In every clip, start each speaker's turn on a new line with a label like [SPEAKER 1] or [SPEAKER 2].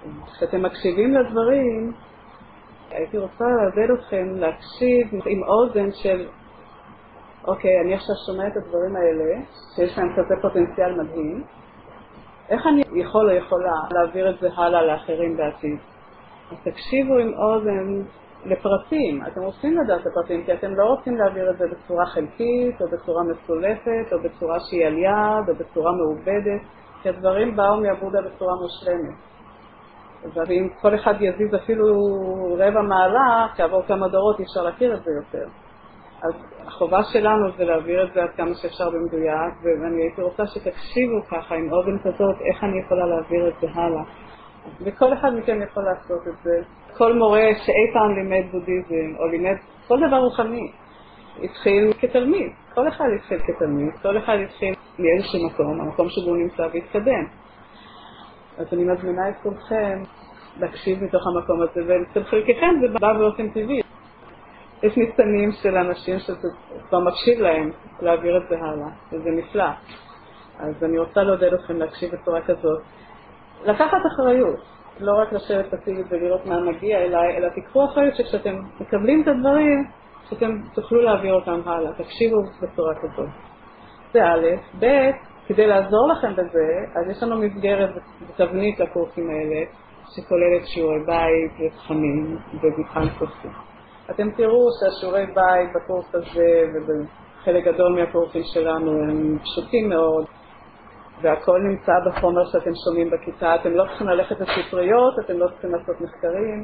[SPEAKER 1] כשאתם מקשיבים לדברים, הייתי רוצה לעודד אתכם להקשיב עם אוזן של, אוקיי, אני עכשיו שומע את הדברים האלה, שיש להם כזה פוטנציאל מדהים, איך אני יכול או יכולה להעביר את זה הלאה לאחרים בעתיד? אז תקשיבו עם אוזן לפרטים. אתם רוצים לדעת את הפרטים, כי אתם לא רוצים להעביר את זה בצורה חלקית, או בצורה מסולפת, או בצורה שהיא על יד, או בצורה מעובדת, כי הדברים באו מעבודה בצורה מושלמת. ואם כל אחד יזיז אפילו רבע מעלה, כעבור כמה דורות אי אפשר להכיר את זה יותר. אז החובה שלנו זה להעביר את זה עד כמה שאפשר במדויק, ואני הייתי רוצה שתקשיבו ככה עם אוזן כזאת, איך אני יכולה להעביר את זה הלאה. וכל אחד מכם יכול לעשות את זה. כל מורה שאי פעם לימד בודהיזם, או לימד כל דבר רוחני, התחיל כתלמיד. כל אחד התחיל כתלמיד, כל אחד התחיל מאיזשהו מקום, המקום שבו נמצא והתקדם. אז אני מזמינה את כולכם להקשיב מתוך המקום הזה, ואצל חלקכם זה בא באופן טבעי. יש ניצנים של אנשים שכבר מקשיב להם להעביר את זה הלאה, וזה נפלא. אז אני רוצה לעודד אתכם להקשיב בצורה כזאת. לקחת אחריות, לא רק לשבת פסיבית ולראות מה מגיע אליי, אלא תיקחו אחריות שכשאתם מקבלים את הדברים, שאתם תוכלו להעביר אותם הלאה. תקשיבו בצורה כזאת. זה א', ב', כדי לעזור לכם בזה, אז יש לנו מסגרת ותבנית לקורסים האלה, שכוללת שיעורי בית ותכנים ומבחן סופי. אתם תראו שהשיעורי בית בקורס הזה ובחלק גדול מהקורסים שלנו הם פשוטים מאוד, והכל נמצא בחומר שאתם שומעים בכיתה. אתם לא צריכים ללכת לספריות, אתם לא צריכים לעשות מחקרים.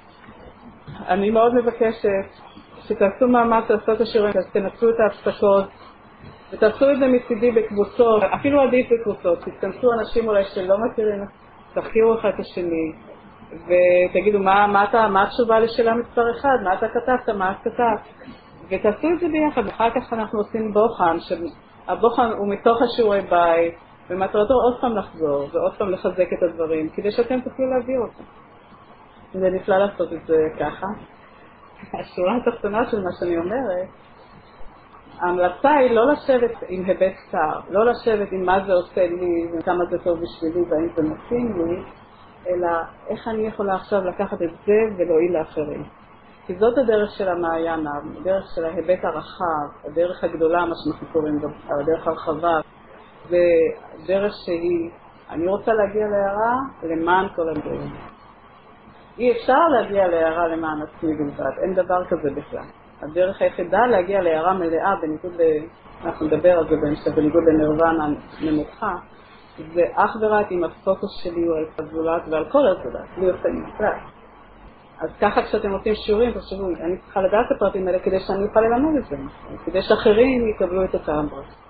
[SPEAKER 1] אני מאוד מבקשת שתעשו מאמץ לעשות השיעורים, תנצלו את ההפסקות, ותעשו את זה מצידי בקבוצות, אפילו עדיף בקבוצות. תתכנסו אנשים אולי שלא מכירים, תחקירו אחד את השני, ותגידו מה התשובה לשאלה מספר 1, מה אתה כתבת, מה את כתבת, ותעשו את זה ביחד. אחר כך אנחנו עושים בוחן, שהבוחן הוא מתוך השיעורי בית, ומטרתו עוד פעם לחזור ועוד פעם לחזק את הדברים, כדי שאתם תוכלו להעביר אותם. זה נפלא לעשות את זה ככה. השורה התחתונה של מה שאני אומרת, ההמלצה היא לא לשבת עם היבט צר, לא לשבת עם מה זה עושה לי וכמה זה טוב בשבילי והאם זה מתאים לי, אלא איך אני יכולה עכשיו לקחת את זה ולהועיל לאחרים. כי זאת הדרך של המעיין, הדרך של ההיבט הרחב, הדרך הגדולה, מה שאנחנו קוראים, הדרך הרחבה, ודרך שהיא, אני רוצה להגיע להערה למען כל הדברים. אי אפשר להגיע להערה למען עצמי בלבד, אין דבר כזה בכלל. הדרך היחידה להגיע להערה מלאה, אנחנו נדבר על זה בהמשך, בניגוד לנירוונה נמוכה, זה אך ורק אם הפוקוס שלי הוא על הזולת ועל כל הזולת, לי עושה נפלא. אז ככה כשאתם עושים שיעורים, תחשבו, אני צריכה לדעת את הפרטים האלה כדי שאני אוכל ללמוד את זה, כדי שאחרים יקבלו את אותם.